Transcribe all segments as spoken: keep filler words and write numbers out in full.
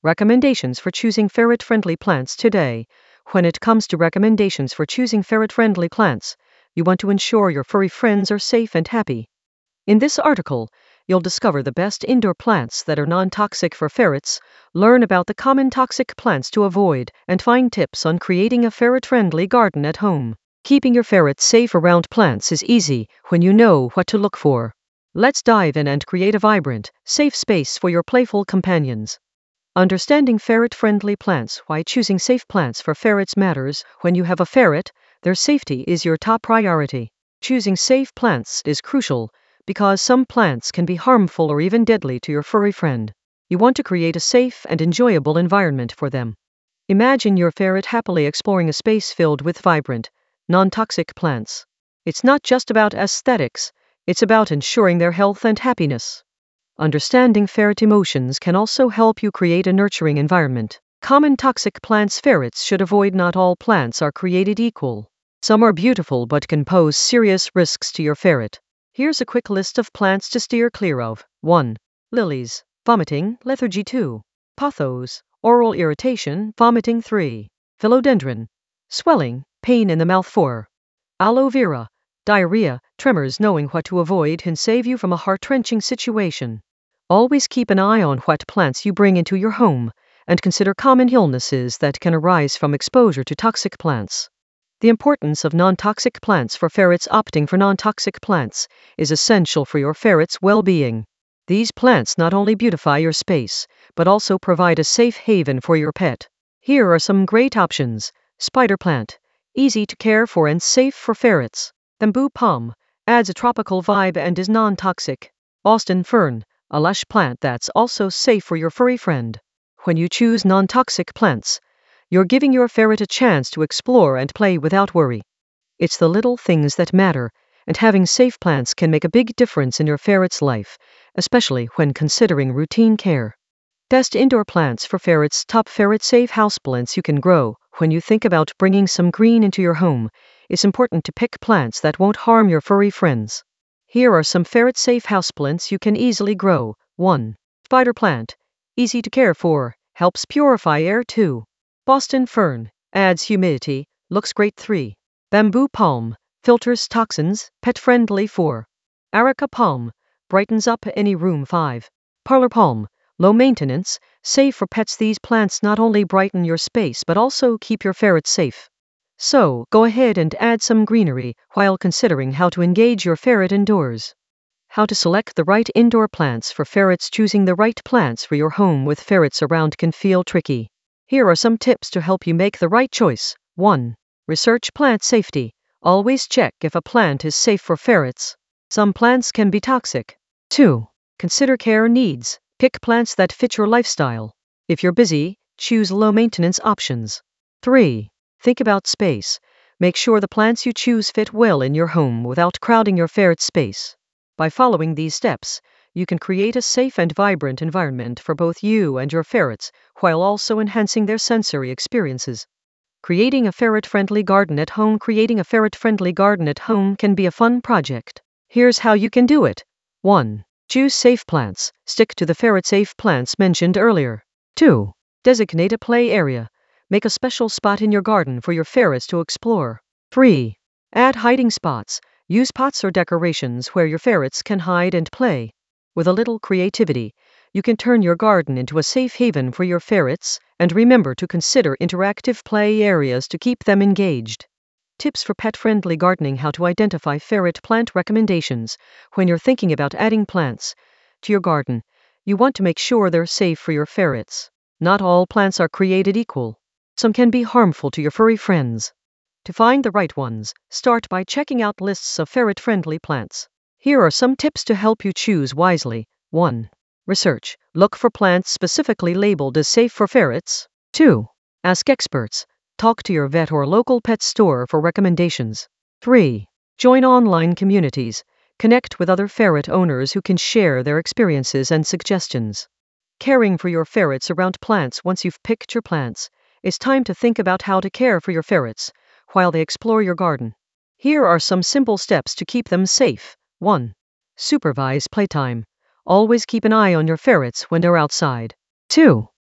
Recommendations for choosing ferret-friendly plants today. When it comes to recommendations for choosing ferret-friendly plants, you want to ensure your furry friends are safe and happy. In this article, you'll discover the best indoor plants that are non-toxic for ferrets, learn about the common toxic plants to avoid, and find tips on creating a ferret-friendly garden at home. Keeping your ferrets safe around plants is easy when you know what to look for. Let's dive in and create a vibrant, safe space for your playful companions. Understanding ferret-friendly plants. Why choosing safe plants for ferrets matters. When you have a ferret, their safety is your top priority. Choosing safe plants is crucial because some plants can be harmful or even deadly to your furry friend. You want to create a safe and enjoyable environment for them. Imagine your ferret happily exploring a space filled with vibrant, non-toxic plants. It's not just about aesthetics, it's about ensuring their health and happiness. Understanding ferret emotions can also help you create a nurturing environment. Common toxic plants ferrets should avoid. Not all plants are created equal. Some are beautiful but can pose serious risks to your ferret. Here's a quick list of plants to steer clear of. one. Lilies. Vomiting, lethargy. two. Pothos. Oral irritation, vomiting. three. Philodendron. Swelling, pain in the mouth. four. Aloe vera. Diarrhea, tremors. Knowing what to avoid can save you from a heart-wrenching situation. Always keep an eye on what plants you bring into your home, and consider common illnesses that can arise from exposure to toxic plants. The importance of non-toxic plants for ferrets. Opting for non-toxic plants is essential for your ferret's well-being. These plants not only beautify your space, but also provide a safe haven for your pet. Here are some great options. Spider plant. Easy to care for and safe for ferrets. Bamboo palm. Adds a tropical vibe and is non-toxic. Austin fern. A lush plant that's also safe for your furry friend. When you choose non-toxic plants, you're giving your ferret a chance to explore and play without worry. It's the little things that matter, and having safe plants can make a big difference in your ferret's life, especially when considering routine care. Best indoor plants for ferrets. Top ferret-safe houseplants you can grow. When you think about bringing some green into your home, it's important to pick plants that won't harm your furry friends. Here are some ferret-safe houseplants you can easily grow. one. Spider plant. Easy to care for, helps purify air. two. Boston fern. Adds humidity, looks great. three. Bamboo palm. Filters toxins, pet-friendly. four. Areca palm. Brightens up any room. five. Parlor palm. Low maintenance, safe for pets. These plants not only brighten your space but also keep your ferret safe. So, go ahead and add some greenery while considering how to engage your ferret indoors. How to select the right indoor plants for ferrets. Choosing the right plants for your home with ferrets around can feel tricky. Here are some tips to help you make the right choice. one. Research plant safety. Always check if a plant is safe for ferrets. Some plants can be toxic. two. Consider care needs. Pick plants that fit your lifestyle. If you're busy, choose low-maintenance options. three. Think about space. Make sure the plants you choose fit well in your home without crowding your ferret's space. By following these steps, you can create a safe and vibrant environment for both you and your ferrets, while also enhancing their sensory experiences. Creating a ferret-friendly garden at home. Creating a ferret-friendly garden at home can be a fun project. Here's how you can do it. one. Choose safe plants. Stick to the ferret-safe plants mentioned earlier. two. Designate a play area. Make a special spot in your garden for your ferrets to explore. three. Add hiding spots. Use pots or decorations where your ferrets can hide and play. With a little creativity, you can turn your garden into a safe haven for your ferrets, and remember to consider interactive play areas to keep them engaged. Tips for pet-friendly gardening. How to identify ferret plant recommendations. When you're thinking about adding plants to your garden, you want to make sure they're safe for your ferrets. Not all plants are created equal. Some can be harmful to your furry friends. To find the right ones, start by checking out lists of ferret-friendly plants. Here are some tips to help you choose wisely. one. Research. Look for plants specifically labeled as safe for ferrets. two. Ask experts. Talk to your vet or local pet store for recommendations. three. Join online communities. Connect with other ferret owners who can share their experiences and suggestions. Caring for your ferrets around plants. Once you've picked your plants, it's time to think about how to care for your ferrets while they explore your garden. Here are some simple steps to keep them safe. one. Supervise playtime. Always keep an eye on your ferrets when they're outside. two.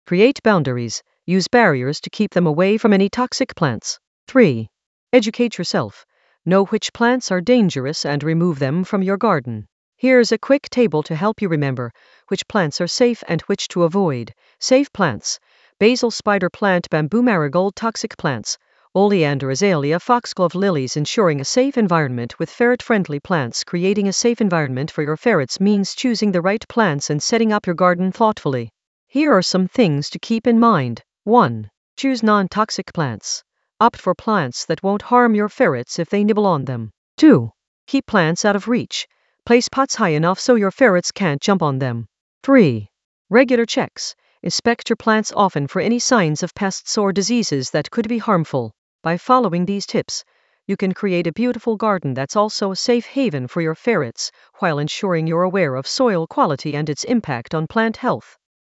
Create boundaries. Use barriers to keep them away from any toxic plants. three. Educate yourself. Know which plants are dangerous and remove them from your garden. Here's a quick table to help you remember which plants are safe and which to avoid. Safe plants: basil spider plant, bamboo marigold. Toxic plants: oleander, azalea, foxglove, lilies. Ensuring a safe environment with ferret-friendly plants. Creating a safe environment for your ferrets means choosing the right plants and setting up your garden thoughtfully. Here are some things to keep in mind. one. Choose non-toxic plants. Opt for plants that won't harm your ferrets if they nibble on them. two. Keep plants out of reach. Place pots high enough so your ferrets can't jump on them. three. Regular checks. Inspect your plants often for any signs of pests or diseases that could be harmful. By following these tips, you can create a beautiful garden that's also a safe haven for your ferrets, while ensuring you're aware of soil quality and its impact on plant health.